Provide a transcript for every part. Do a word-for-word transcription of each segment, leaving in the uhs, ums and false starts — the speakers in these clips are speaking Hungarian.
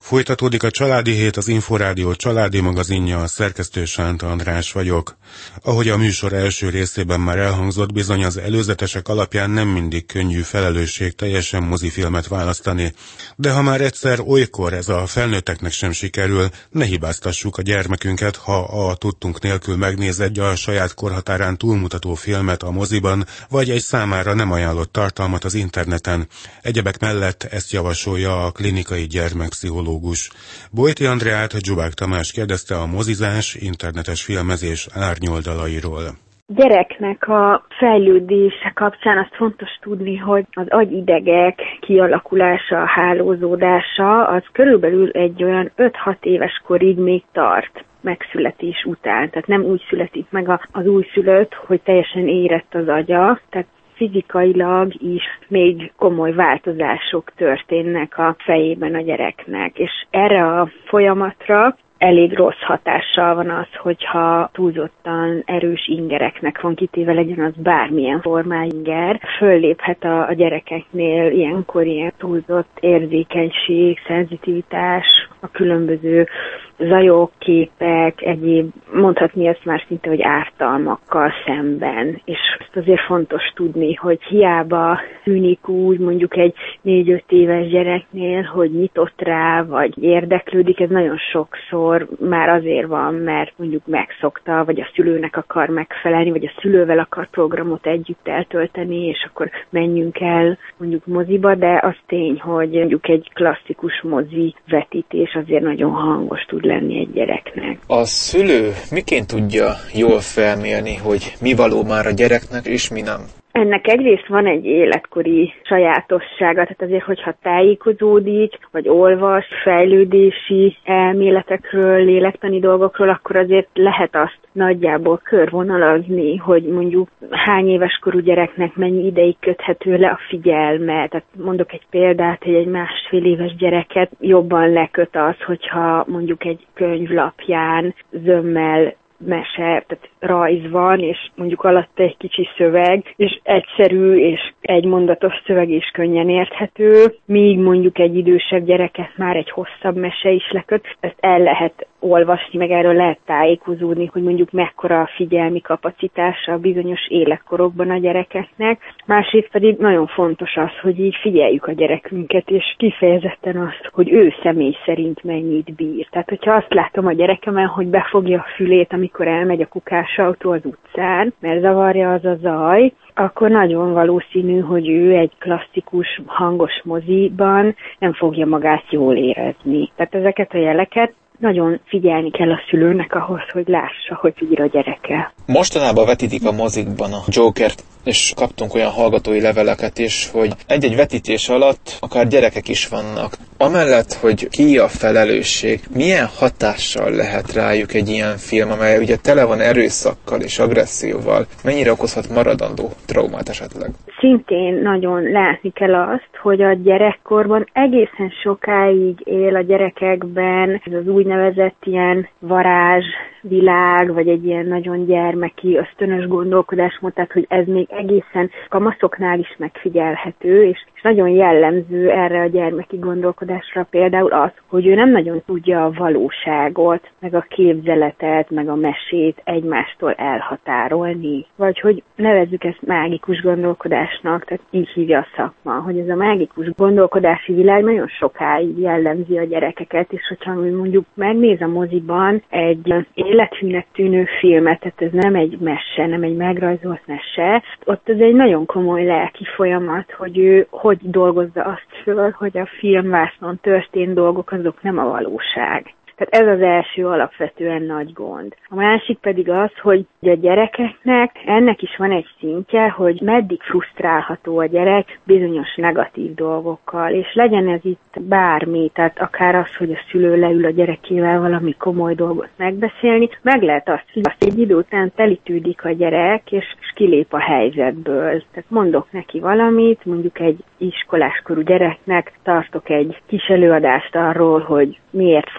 Folytatódik a Családi Hét, az Inforádió családi magazinja, a szerkesztő Sánta András vagyok. Ahogy a műsor első részében már elhangzott, bizony az előzetesek alapján nem mindig könnyű felelősség teljesen mozifilmet választani. De ha már egyszer olykor ez a felnőtteknek sem sikerül, ne hibáztassuk a gyermekünket, ha a tudtunk nélkül megnéz egy a saját korhatárán túlmutató filmet a moziban, vagy egy számára nem ajánlott tartalmat az interneten. Egyebek mellett ezt javasolja a klinikai gyermekpszichológus. Bojti Andreát Dzsubák Tamás kérdezte a mozizás, internetes filmezés árnyoldalairól. Gyereknek a fejlődése kapcsán azt fontos tudni, hogy az agyidegek kialakulása, hálózódása az körülbelül egy olyan öt-hat éves korig még tart megszületés után. Tehát nem úgy születik meg az újszülött, hogy teljesen érett az agya, tehát fizikailag is még komoly változások történnek a fejében a gyereknek, és erre a folyamatra elég rossz hatással van az, hogyha túlzottan erős ingereknek van kitéve, legyen az bármilyen formájú inger. Fölléphet a, a gyerekeknél ilyenkor ilyen túlzott érzékenység, szenzitivitás, a különböző zajok, képek, egyéb, mondhatni ezt már szinte, hogy ártalmakkal szemben. És ezt azért fontos tudni, hogy hiába tűnik úgy mondjuk egy négy-öt éves gyereknél, hogy nyitott rá, vagy érdeklődik, ez nagyon sokszor már azért van, mert mondjuk megszokta, vagy a szülőnek akar megfelelni, vagy a szülővel akar programot együtt eltölteni, és akkor menjünk el mondjuk moziba, de az tény, hogy mondjuk egy klasszikus mozi vetítés azért nagyon hangos tud lenni egy gyereknek. A szülő miként tudja jól felmérni, hogy mi való már a gyereknek, és mi nem? Ennek egyrészt van egy életkori sajátossága, tehát azért, hogyha tájékozódik, vagy olvas fejlődési elméletekről, lélektani dolgokról, akkor azért lehet azt nagyjából körvonalazni, hogy mondjuk hány éves korú gyereknek mennyi ideig köthető le a figyelme. Tehát mondok egy példát, hogy egy másfél éves gyereket jobban leköt az, hogyha mondjuk egy könyvlapján zömmel mese, tehát rajz van, és mondjuk alatta egy kicsi szöveg, és egyszerű és egymondatos szöveg is könnyen érthető, míg mondjuk egy idősebb gyereket már egy hosszabb mese is leköt. Ezt el lehet olvasni, meg erről lehet tájékozódni, hogy mondjuk mekkora a figyelmi kapacitása a bizonyos életkorokban a gyerekeknek. Másrészt pedig nagyon fontos az, hogy így figyeljük a gyerekünket, és kifejezetten azt, hogy ő személy szerint mennyit bír. Tehát, hogyha azt látom a gyerekemen, hogy befogja a fülét, amikor elmegy a kukásautó az utcán, mert zavarja az a zaj, akkor nagyon valószínű, hogy ő egy klasszikus, hangos moziban nem fogja magát jól érezni. Tehát ezeket a jeleket nagyon figyelni kell a szülőnek ahhoz, hogy lássa, hogy bír a gyereke. Mostanában vetítik a mozikban a Jokert, és kaptunk olyan hallgatói leveleket is, hogy egy-egy vetítés alatt akár gyerekek is vannak. Amellett, hogy ki a felelősség, milyen hatással lehet rájuk egy ilyen film, amely ugye tele van erőszakkal és agresszióval, mennyire okozhat maradandó traumát esetleg? Szintén nagyon látni kell azt, hogy a gyerekkorban egészen sokáig él a gyerekekben ez az úgynevezett ilyen varázsvilág, vagy egy ilyen nagyon gyermeki, ösztönös gondolkodásmód, tehát hogy ez még egészen kamaszoknál is megfigyelhető, és, és nagyon jellemző erre a gyermeki gondolkodásra például az, hogy ő nem nagyon tudja a valóságot, meg a képzeletet, meg a mesét egymástól elhatárolni. Vagy hogy nevezzük ezt mágikus gondolkodásnak, tehát így hívja a szakma, hogy ez a mágikus gondolkodási világ nagyon sokáig jellemzi a gyerekeket, és hogyha mondjuk megnéz a moziban egy élethűnek tűnő filmet, tehát ez nem egy mese, nem egy megrajzolt mese, ott ez egy nagyon komoly lelki folyamat, hogy ő hogy dolgozza azt föl, hogy a filmvásznon történt dolgok azok nem a valóság. Tehát ez az első alapvetően nagy gond. A másik pedig az, hogy a gyerekeknek ennek is van egy szintje, hogy meddig frusztrálható a gyerek bizonyos negatív dolgokkal, és legyen ez itt bármi, tehát akár az, hogy a szülő leül a gyerekével valami komoly dolgot megbeszélni, meg lehet azt, hogy egy idő után telítődik a gyerek, és, és kilép a helyzetből. Tehát mondok neki valamit, mondjuk egy iskoláskorú gyereknek tartok egy kis előadást arról, hogy miért fontos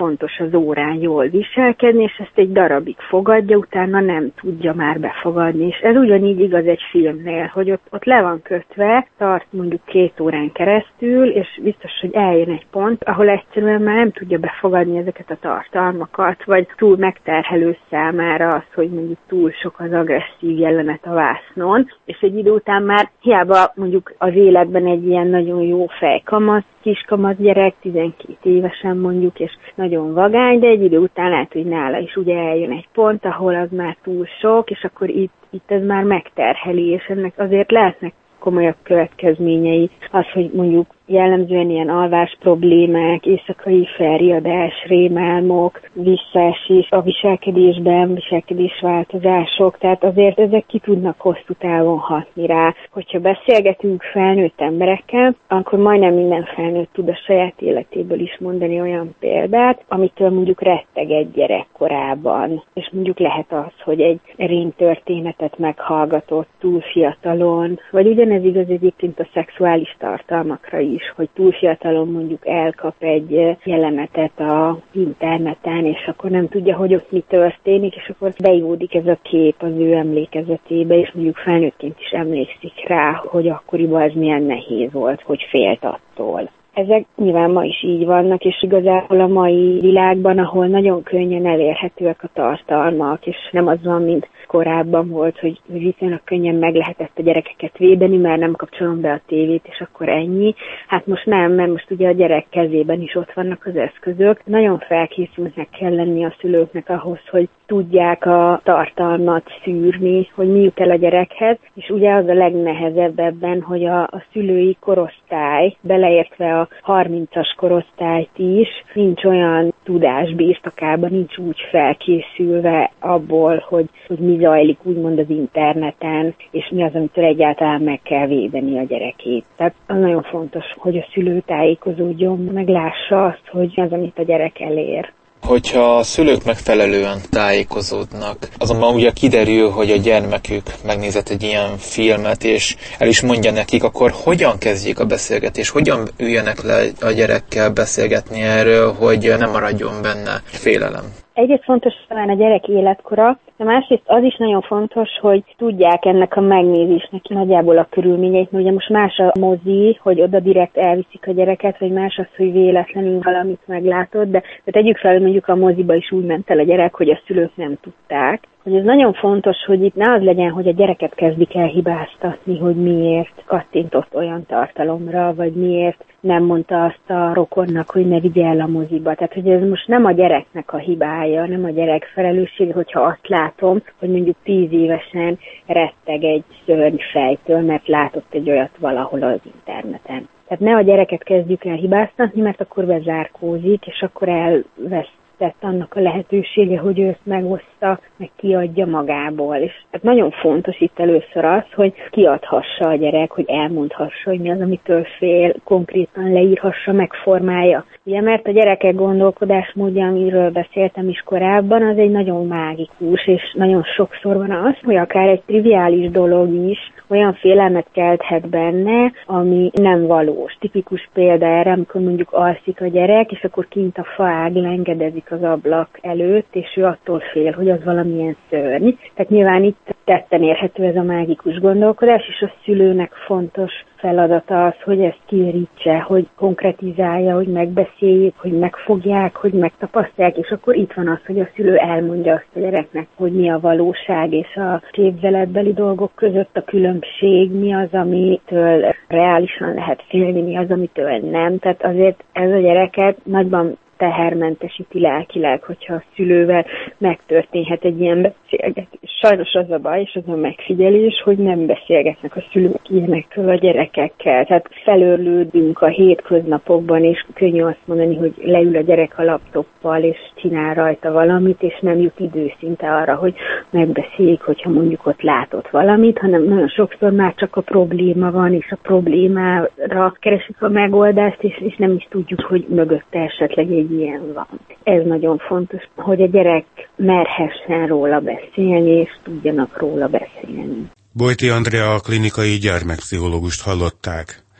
az órán jól viselkedni, és ezt egy darabig fogadja, utána nem tudja már befogadni. És ez ugyanígy igaz egy filmnél, hogy ott, ott le van kötve, tart mondjuk két órán keresztül, és biztos, hogy eljön egy pont, ahol egyszerűen már nem tudja befogadni ezeket a tartalmakat, vagy túl megterhelő számára az, hogy mondjuk túl sok az agresszív jelenet a vásznon, és egy idő után már hiába mondjuk az életben egy ilyen nagyon jó fejkamasz, kiskamasz gyerek, tizenkét évesen mondjuk, és nagyon vagány, de egy idő után lehet, hogy nála is ugye eljön egy pont, ahol az már túl sok, és akkor itt, itt ez már megterheli, és ennek azért lehetnek komolyabb következményei. Az, hogy mondjuk jellemzően ilyen alvás problémák, éjszakai felriadás, rémálmok, visszaesés a viselkedésben, viselkedésváltozások, tehát azért ezek ki tudnak hosszú távon hatni rá. Hogyha beszélgetünk felnőtt emberekkel, akkor majdnem minden felnőtt tud a saját életéből is mondani olyan példát, amitől mondjuk retteg egy gyerekkorában. És mondjuk lehet az, hogy egy rémtörténetet meghallgatott túl fiatalon, vagy ugyanez igaz egyébként a szexuális tartalmakra is, hogy túl fiatalon mondjuk elkap egy jelenetet az interneten, és akkor nem tudja, hogy ott mi történik, és akkor beívódik ez a kép az ő emlékezetébe, és mondjuk felnőttként is emlékszik rá, hogy akkoriban ez milyen nehéz volt, hogy félt attól. Ezek nyilván ma is így vannak, és igazából a mai világban, ahol nagyon könnyen elérhetőek a tartalmak, és nem az van, mint korábban volt, hogy viszonylag könnyen meg lehetett a gyerekeket védeni, mert nem kapcsolom be a tévét, és akkor ennyi. Hát most nem, mert most ugye a gyerek kezében is ott vannak az eszközök. Nagyon felkészültnek kell lenni a szülőknek ahhoz, hogy tudják a tartalmat szűrni, hogy mi jut el a gyerekhez, és ugye az a legnehezebb ebben, hogy a, a szülői korosztály, beleértve a harmincas korosztályt is, nincs olyan tudás birtokában, nincs úgy felkészülve abból, hogy, hogy mi zajlik úgymond az interneten, és mi az, amitől egyáltalán meg kell védeni a gyerekét. Tehát az nagyon fontos, hogy a szülő tájékozódjon, meg lássa azt, hogy az, amit a gyerek elér. Hogyha a szülők megfelelően tájékozódnak, azonban ugye kiderül, hogy a gyermekük megnézett egy ilyen filmet, és el is mondja nekik, akkor hogyan kezdjék a beszélgetést? Hogyan üljenek le a gyerekkel beszélgetni erről, hogy nem maradjon benne félelem? Egyrészt fontos talán a gyerek életkora, de másrészt az is nagyon fontos, hogy tudják ennek a megnézésnek nagyjából a körülményeit, mert ugye most más a mozi, hogy oda direkt elviszik a gyereket, vagy más az, hogy véletlenül valamit meglátott, de, de tegyük fel, mondjuk a moziba is úgy ment el a gyerek, hogy a szülők nem tudták. Hogy ez nagyon fontos, hogy itt ne az legyen, hogy a gyereket kezdik el hibáztatni, hogy miért kattintott olyan tartalomra, vagy miért nem mondta azt a rokonnak, hogy ne vigye el a moziba. Tehát, hogy ez most nem a gyereknek a hibája, nem a gyerek felelőssége, hogyha azt látom, hogy mondjuk tíz évesen retteg egy szörnyfejtől, mert látott egy olyat valahol az interneten. Tehát ne a gyereket kezdjük el hibáztatni, mert akkor bezárkózik, és akkor elvesz tett annak a lehetősége, hogy ő ezt megoszta, meg kiadja magából. És hát nagyon fontos itt először az, hogy kiadhassa a gyerek, hogy elmondhassa, hogy mi az, amitől fél, konkrétan leírhassa, megformálja. Ugye, mert a gyerekek gondolkodásmódja, amiről beszéltem is korábban, az egy nagyon mágikus, és nagyon sokszor van az, hogy akár egy triviális dolog is olyan félelmet kelthet benne, ami nem valós. Tipikus példa erre, amikor mondjuk alszik a gyerek, és akkor kint a faág lengedezik az ablak előtt, és ő attól fél, hogy az valamilyen szörny. Tehát nyilván itt tetten érhető ez a mágikus gondolkodás, és a szülőnek fontos feladata az, hogy ezt kiérítse, hogy konkretizálja, hogy megbeszéljék, hogy megfogják, hogy megtapasztalják, és akkor itt van az, hogy a szülő elmondja azt a gyereknek, hogy mi a valóság és a képzeletbeli dolgok között a különbség, mi az, amitől reálisan lehet félni, mi az, amitől nem. Tehát azért ez a gyereket nagyban tehermentesíti lelkileg, hogyha a szülővel megtörténhet egy ilyen beszélgetés. Sajnos az a baj, és az a megfigyelés, hogy nem beszélgetnek a szülők ilyenekről a gyerekekkel. Tehát felőrlődünk a hétköznapokban, és könnyű azt mondani, hogy leül a gyerek a laptoppal, és csinál rajta valamit, és nem jut idő szinte arra, hogy megbeszéljük, hogyha mondjuk ott látott valamit, hanem nagyon sokszor már csak a probléma van, és a problémára keresik a megoldást, és, és nem is tudjuk, hogy mögötte esetleg egy ilyen van. Ez nagyon fontos, hogy a gyerek merhessen róla beszélni, és tudjanak róla beszélni. Bojti Andrea, a klinikai gyermekpszichológust hallották.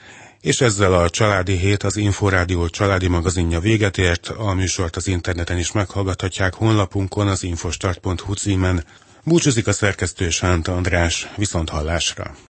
És ezzel a Családi Hét, az Inforádió családi magazinja véget ért, a műsort az interneten is meghallgathatják honlapunkon, az infostart pont hu címen. Búcsúzik a szerkesztő Sánta András, viszont hallásra.